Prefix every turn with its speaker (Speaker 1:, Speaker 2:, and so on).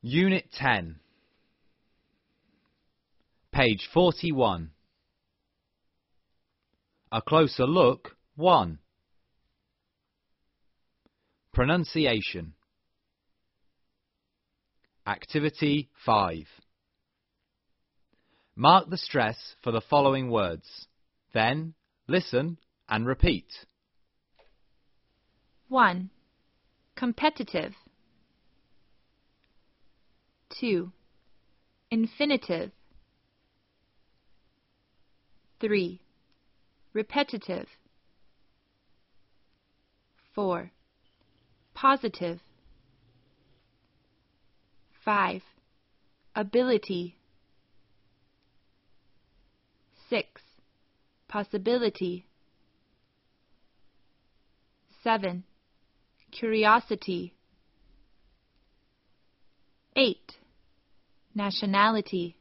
Speaker 1: Unit 10, page 41. A closer look 1. Pronunciation. Activity 5. Mark the stress for the following words. Then listen and repeat.
Speaker 2: 1. Competitive. 2. Infinitive. 3. Repetitive. 4. Positive. 5. Ability. 6. Possibility. 7. Curiosity. 8. Nationality.